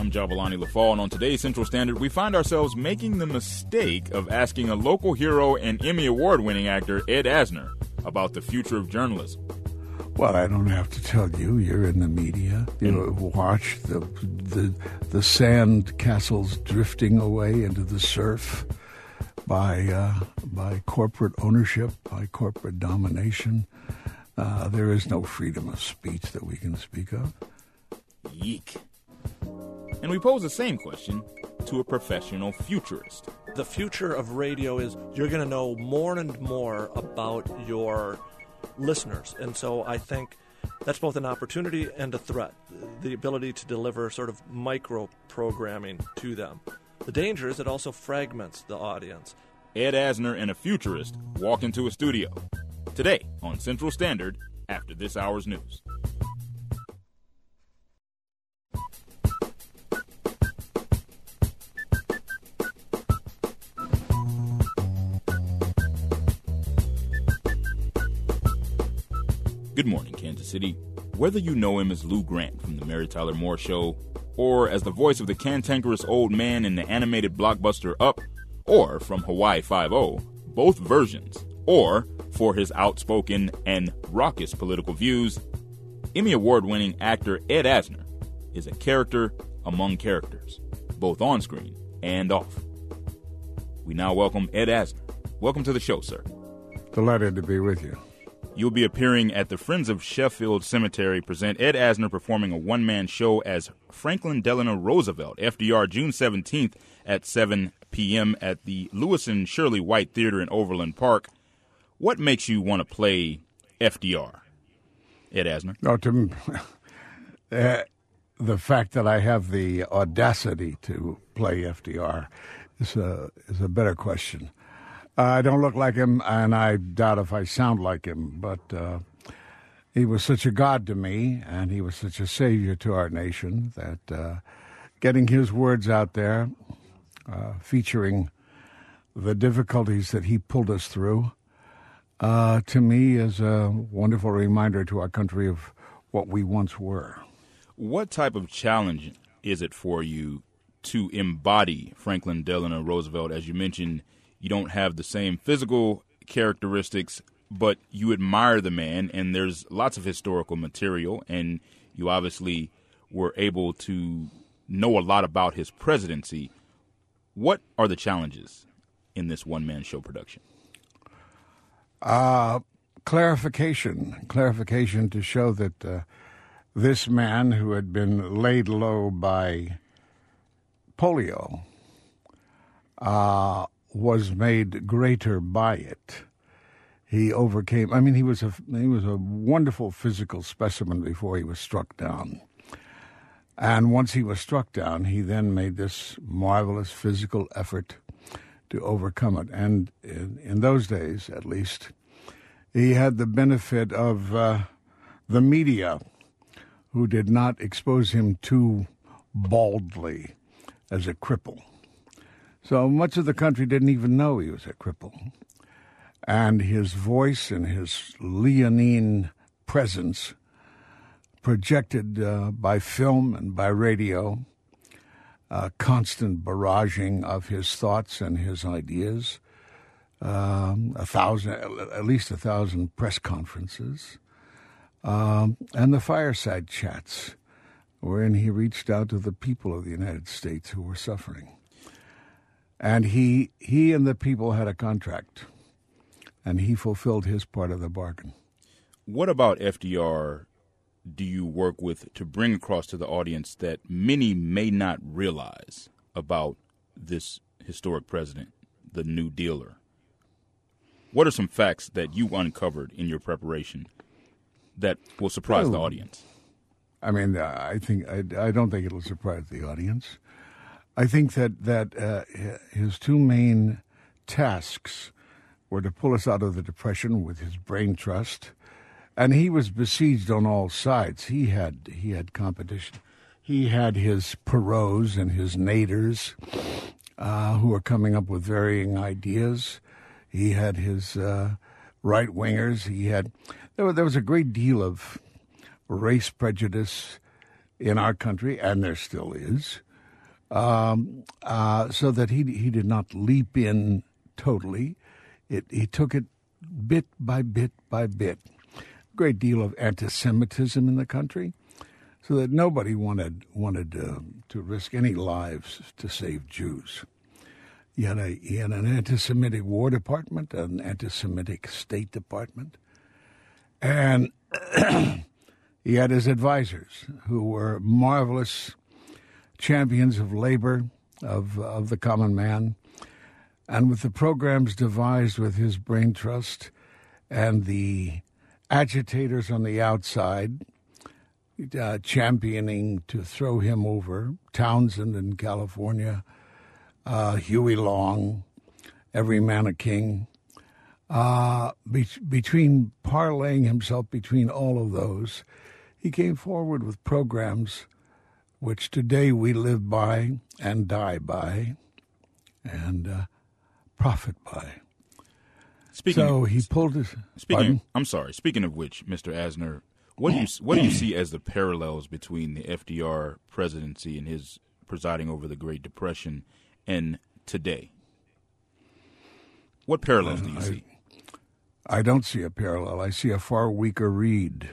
I'm Jabalani Lafall, and on today's Central Standard, we find ourselves making the mistake of asking a local hero and Emmy Award-winning actor Ed Asner about the future of journalism. Well, I don't have to tell you. You're in the media. You watch the sand castles drifting away into the surf by corporate ownership, by corporate domination. There is no freedom of speech that we can speak of. Yeek. And we pose the same question to a professional futurist. The future of radio is you're going to know more and more about your listeners. And so I think that's both an opportunity and a threat, the ability to deliver sort of micro-programming to them. The danger is it also fragments the audience. Ed Asner and a futurist walk into a studio. Today on Central Standard, after this hour's news. Good morning, Kansas City. Whether you know him as Lou Grant from The Mary Tyler Moore Show, or as the voice of the cantankerous old man in the animated blockbuster Up, or from Hawaii Five-0, both versions, or for his outspoken and raucous political views, Emmy Award-winning actor Ed Asner is a character among characters, both on screen and off. We now welcome Ed Asner. Welcome to the show, sir. Delighted to be with you. You'll be appearing at the Friends of Sheffield Cemetery present Ed Asner performing a one-man show as Franklin Delano Roosevelt, FDR, June 17th at 7 p.m. at the Lewis and Shirley White Theater in Overland Park. What makes you want to play FDR, Ed Asner? The fact that I have the audacity to play FDR is a better question. I don't look like him, and I doubt if I sound like him, but he was such a god to me, and he was such a savior to our nation that getting his words out there, featuring the difficulties that he pulled us through, to me is a wonderful reminder to our country of what we once were. What type of challenge is it for you to embody Franklin Delano Roosevelt? As you mentioned, you don't have the same physical characteristics, but you admire the man, and there's lots of historical material, and you obviously were able to know a lot about his presidency. What are the challenges in this one-man show production? Clarification to show that this man who had been laid low by polio was made greater by it. He overcame. I mean, he was a wonderful physical specimen before he was struck down. And once he was struck down, he then made this marvelous physical effort to overcome it. And in those days, at least, he had the benefit of the media, who did not expose him too baldly as a cripple. So much of the country didn't even know he was a cripple. And his voice and his leonine presence projected by film and by radio, constant barraging of his thoughts and his ideas, at least 1,000 press conferences, and the fireside chats, wherein he reached out to the people of the United States who were suffering. And he and the people had a contract, and he fulfilled his part of the bargain. What about FDR do you work with to bring across to the audience that many may not realize about this historic president, the New Dealer? What are some facts that you uncovered in your preparation that will surprise the audience? I mean, I don't think it'll surprise the audience. I think that his two main tasks were to pull us out of the Depression with his brain trust, and he was besieged on all sides. He had competition. He had his Perrots and his Naders, who were coming up with varying ideas. He had his right-wingers. There was a great deal of race prejudice in our country, and there still is. so that he did not leap in totally. He took it bit by bit by bit. A great deal of anti-Semitism in the country, so that nobody wanted to risk any lives to save Jews. He had an anti-Semitic War Department, an anti-Semitic State Department, and he had his advisors, who were marvelous champions of labor, of the common man, and with the programs devised with his brain trust and the agitators on the outside championing to throw him over, Townsend in California, Huey Long, Every Man a King. Between parlaying himself between all of those, he came forward with programs which today we live by and die by and profit by. Speaking of which, Mr. Asner, what do you see as the parallels between the FDR presidency and his presiding over the Great Depression and today? What parallels do you see? I don't see a parallel. I see a far weaker Reed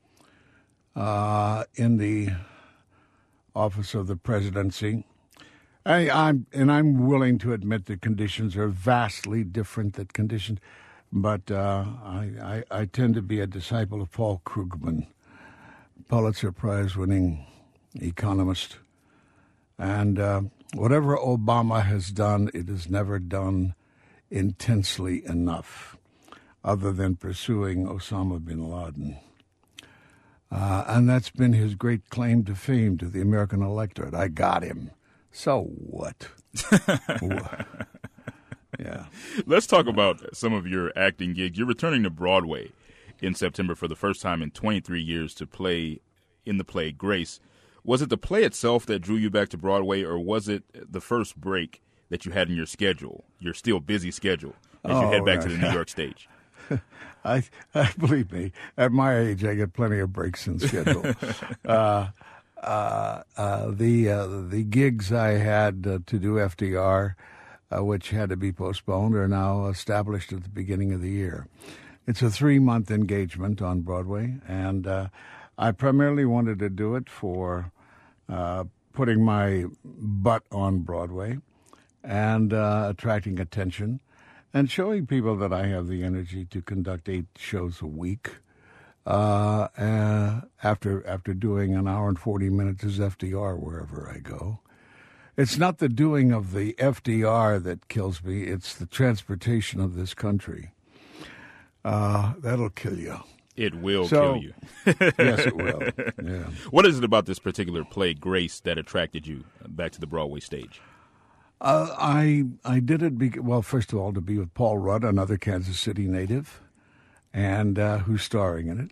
in the office of the presidency. I'm willing to admit that conditions are vastly different than conditions, but I tend to be a disciple of Paul Krugman, Pulitzer Prize-winning economist. And whatever Obama has done, it is never done intensely enough, other than pursuing Osama bin Laden. And that's been his great claim to fame to the American electorate. I got him. So what? Yeah. Let's talk about some of your acting gigs. You're returning to Broadway in September for the first time in 23 years to play in the play Grace. Was it the play itself that drew you back to Broadway, or was it the first break that you had in your schedule, your still busy schedule, as you head back to the New York stage? I believe me, at my age, I get plenty of breaks in schedule. The gigs I had to do FDR, which had to be postponed, are now established at the beginning of the year. It's a 3-month engagement on Broadway, and I primarily wanted to do it for putting my butt on Broadway and attracting attention and showing people that I have the energy to conduct 8 shows a week. After doing an hour and 40 minutes as FDR wherever I go. It's not the doing of the FDR that kills me, it's the transportation of this country. That'll kill you. It will kill you. Yes, it will. Yeah. What is it about this particular play, Grace, that attracted you back to the Broadway stage? I did it, first of all, to be with Paul Rudd, another Kansas City native, and who's starring in it.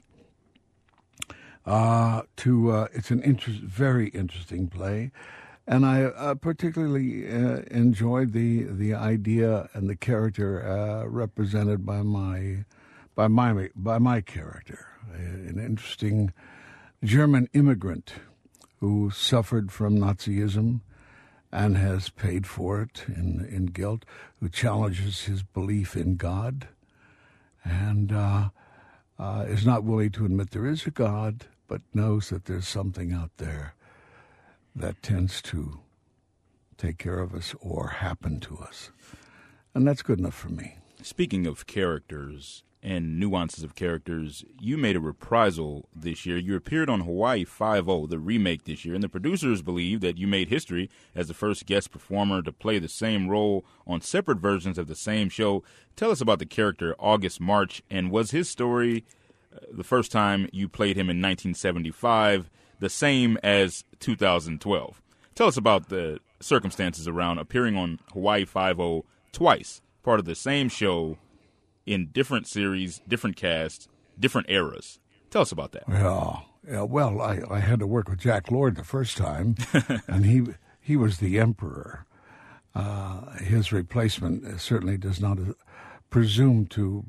It's an very interesting play, and I particularly enjoyed the idea and the character represented by my character, an interesting German immigrant who suffered from Nazism and has paid for it in guilt, who challenges his belief in God, and is not willing to admit there is a God, but knows that there's something out there that tends to take care of us or happen to us. And that's good enough for me. Speaking of characters and nuances of characters, you made a reprisal this year. You appeared on Hawaii Five-0, the remake this year, and the producers believe that you made history as the first guest performer to play the same role on separate versions of the same show. Tell us about the character August March, and was his story the first time you played him in 1975 the same as 2012? Tell us about the circumstances around appearing on Hawaii Five-0 twice, part of the same show, in different series, different casts, different eras. Tell us about that. Yeah. Well, I had to work with Jack Lord the first time, and he was the emperor. His replacement certainly does not presume to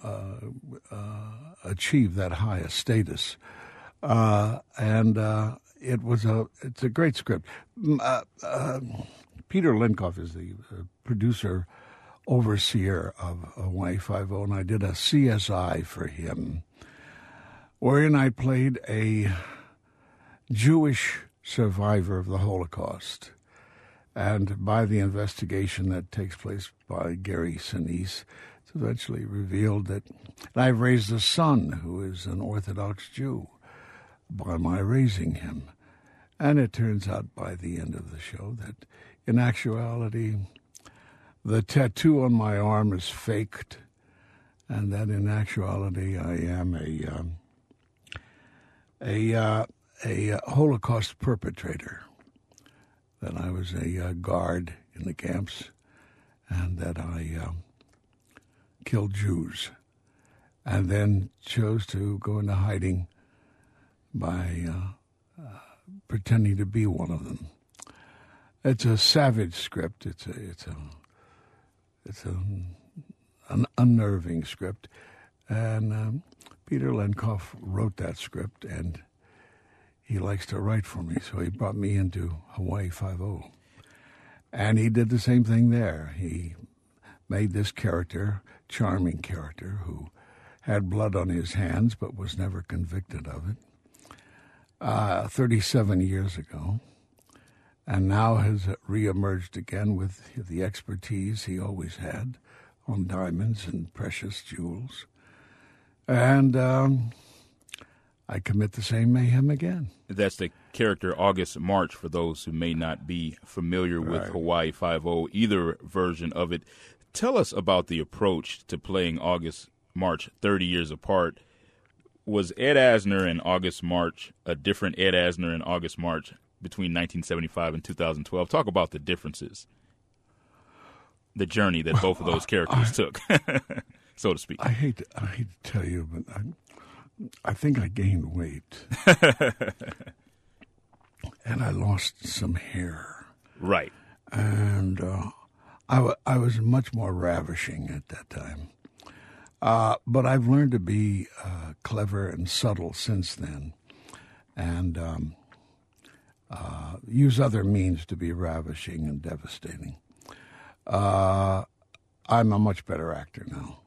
achieve that high a status. And it's a great script. Peter Linkoff is the producer, overseer of Hawaii Five-0, and I did a CSI for him, wherein I played a Jewish survivor of the Holocaust. And by the investigation that takes place by Gary Sinise, it's eventually revealed that I've raised a son who is an Orthodox Jew by my raising him. And it turns out by the end of the show that in actuality, the tattoo on my arm is faked, and that in actuality I am a Holocaust perpetrator, that I was a guard in the camps, and that I killed Jews, and then chose to go into hiding by pretending to be one of them. It's a savage script. It's an unnerving script, and Peter Linkoff wrote that script, and he likes to write for me, so he brought me into Hawaii Five-0, and he did the same thing there. He made this character, charming character, who had blood on his hands but was never convicted of it, 37 years ago, and now has reemerged again with the expertise he always had on diamonds and precious jewels. And I commit the same mayhem again. That's the character August March, for those who may not be familiar with Hawaii Five-0, either version of it. Tell us about the approach to playing August March 30 years apart. Was Ed Asner and August March a different Ed Asner and August March between 1975 and 2012? Talk about the differences, the journey that both of those characters took, so to speak. I hate to tell you, but I think I gained weight. And I lost some hair. Right. And I was much more ravishing at that time. But I've learned to be clever and subtle since then, and use other means to be ravishing and devastating. I'm a much better actor now.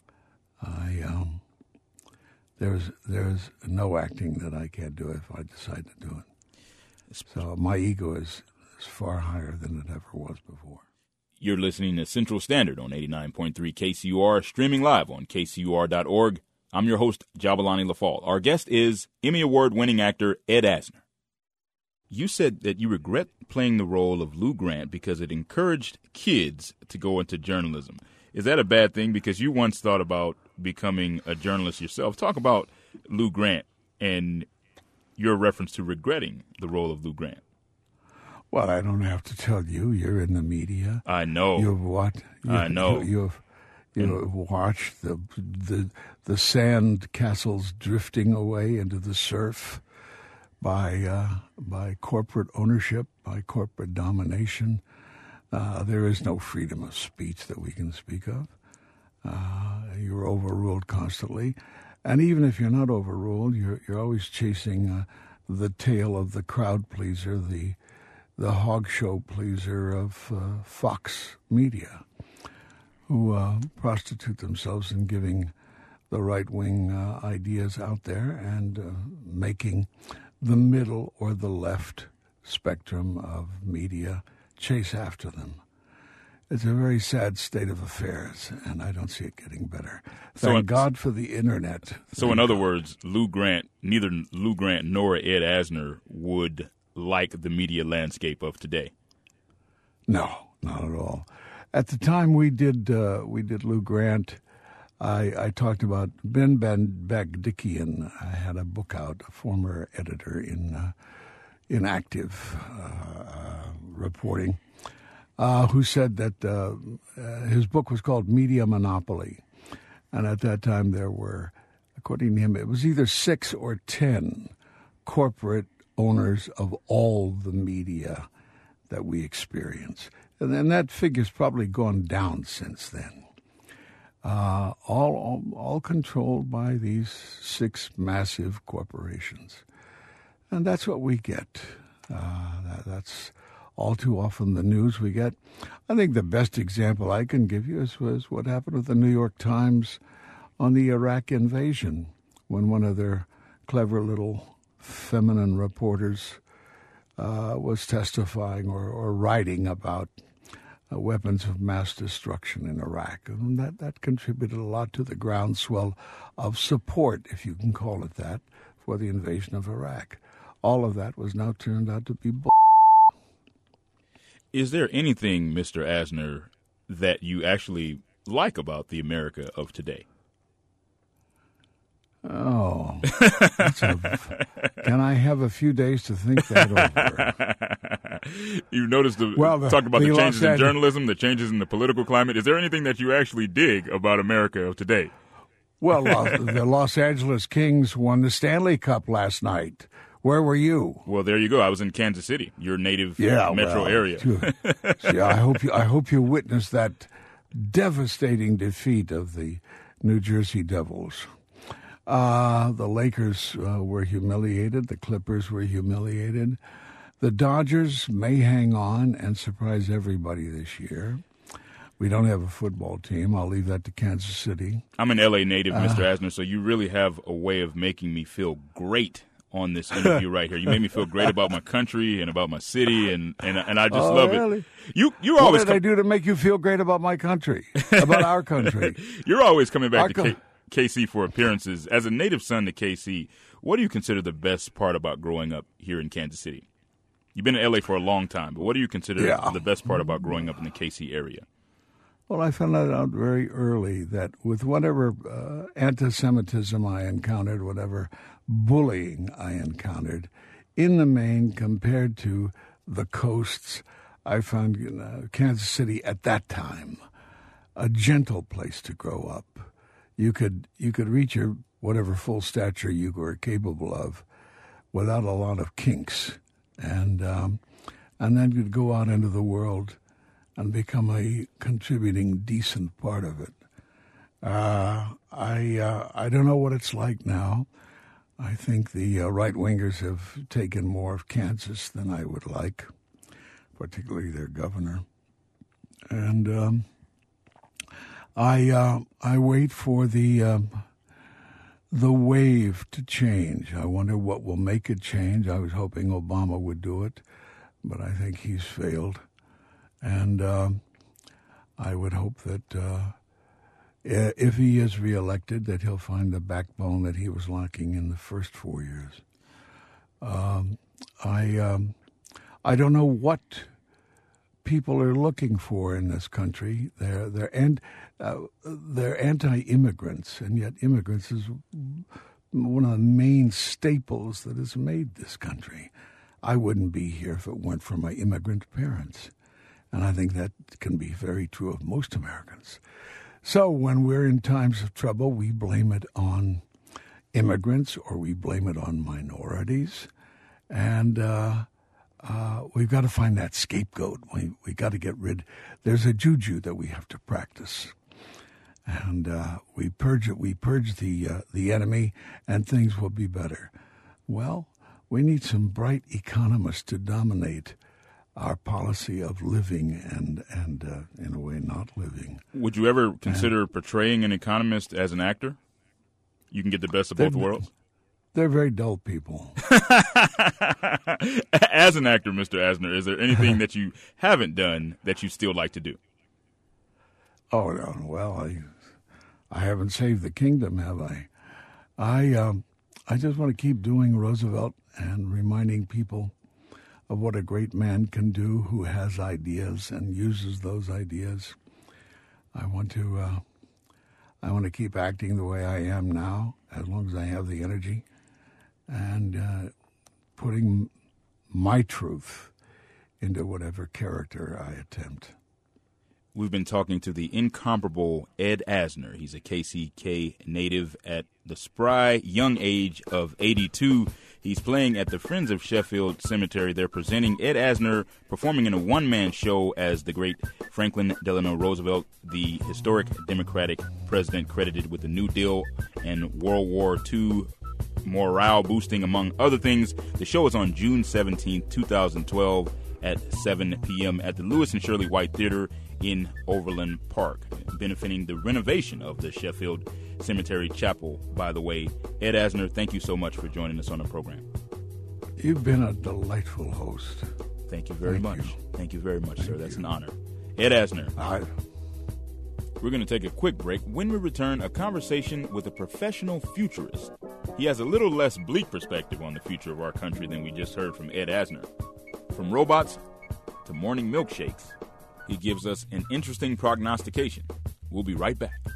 There's no acting that I can't do if I decide to do it. So my ego is far higher than it ever was before. You're listening to Central Standard on 89.3 KCUR, streaming live on kcur.org. I'm your host, Jabalani Lafall. Our guest is Emmy Award-winning actor Ed Asner. You said that you regret playing the role of Lou Grant because it encouraged kids to go into journalism. Is that a bad thing? Because you once thought about becoming a journalist yourself. Talk about Lou Grant and your reference to regretting the role of Lou Grant. Well, I don't have to tell you. You're in the media. I know. You've what? I know. You've watched the sand castles drifting away into the surf by corporate ownership, by corporate domination. There is no freedom of speech that we can speak of. You're overruled constantly, and even if you're not overruled, you're always chasing the tail of the crowd pleaser, the hog show pleaser of Fox Media, who prostitute themselves in giving the right-wing ideas out there and making the middle or the left spectrum of media chase after them. It's a very sad state of affairs, and I don't see it getting better. Thank God for the Internet. So in other words, neither Lou Grant nor Ed Asner would like the media landscape of today. No, not at all. At the time we did Lou Grant, I talked about Ben Bagdikian. I had a book out, a former editor in active reporting, who said that his book was called Media Monopoly. And at that time there were, according to him, it was either 6 or 10 corporate owners of all the media that we experience. And then that figure's probably gone down since then. All controlled by these 6 massive corporations. And that's what we get. That's all too often the news we get. I think the best example I can give you was what happened with the New York Times on the Iraq invasion, when one of their clever little feminine reporters was testifying or writing about weapons of mass destruction in Iraq. And that contributed a lot to the groundswell of support, if you can call it that, for the invasion of Iraq. All of that was now turned out to be bull. Is there anything, Mr. Asner, that you actually like about the America of today? Oh, can I have a few days to think that over? You noticed talk about the changes in journalism, the changes in the political climate. Is there anything that you actually dig about America of today? Well, the Los Angeles Kings won the Stanley Cup last night. Where were you? Well, there you go. I was in Kansas City, your native metro area. See, I hope you witnessed that devastating defeat of the New Jersey Devils. The Lakers were humiliated. The Clippers were humiliated. The Dodgers may hang on and surprise everybody this year. We don't have a football team. I'll leave that to Kansas City. I'm an L.A. native, Mr. Asner, so you really have a way of making me feel great on this interview right here. You made me feel great about my country and about my city, and I just love really? it. You're what always did I do to make you feel great about my country, about our country? You're always coming back to KC for appearances. As a native son to KC, what do you consider the best part about growing up here in Kansas City? You've been in L.A. for a long time, but what do you consider the best part about growing up in the KC area? Well, I found that out very early that with whatever anti-Semitism I encountered, whatever bullying I encountered, in the main, compared to the coasts, I found Kansas City at that time a gentle place to grow up. You could reach your whatever full stature you were capable of without a lot of kinks, and then you'd go out into the world and become a contributing, decent part of it. I don't know what it's like now. I think the right-wingers have taken more of Kansas than I would like, particularly their governor. And I wait for the wave to change. I wonder what will make it change. I was hoping Obama would do it, but I think he's failed. And I would hope that if he is reelected, that he'll find the backbone that he was lacking in the first 4 years. I don't know what people are looking for in this country. They're anti-immigrants, and yet immigrants is one of the main staples that has made this country. I wouldn't be here if it weren't for my immigrant parents. And I think that can be very true of most Americans. So when we're in times of trouble, we blame it on immigrants or we blame it on minorities. And we've got to find that scapegoat. We got to get rid. There's a juju that we have to practice. And we purge it. We purge the enemy, and things will be better. Well, we need some bright economists to dominate our policy of living and in a way, not living. Would you ever consider portraying an economist as an actor? You can get the best of both worlds. They're very dull people. As an actor, Mr. Asner, is there anything that you haven't done that you still like to do? Oh, no. Well, I haven't saved the kingdom, have I? I just want to keep doing Roosevelt and reminding people of what a great man can do who has ideas and uses those ideas. I want to keep acting the way I am now, as long as I have the energy, and putting my truth into whatever character I attempt. We've been talking to the incomparable Ed Asner. He's a KCK native at the spry young age of 82. He's playing at the Friends of Sheffield Cemetery. They're presenting Ed Asner performing in a one-man show as the great Franklin Delano Roosevelt, the historic Democratic president credited with the New Deal and World War II morale boosting, among other things. The show is on June 17th, 2012 at 7 p.m. at the Lewis and Shirley White Theater in Overland Park, benefiting the renovation of the Sheffield Cemetery Chapel, by the way. Ed Asner, thank you so much for joining us on the program. You've been a delightful host. Thank you very much. Thank you very much, sir. That's an honor. Ed Asner. We're going to take a quick break. When we return, a conversation with a professional futurist. He has a little less bleak perspective on the future of our country than we just heard from Ed Asner. From robots to morning milkshakes, he gives us an interesting prognostication. We'll be right back.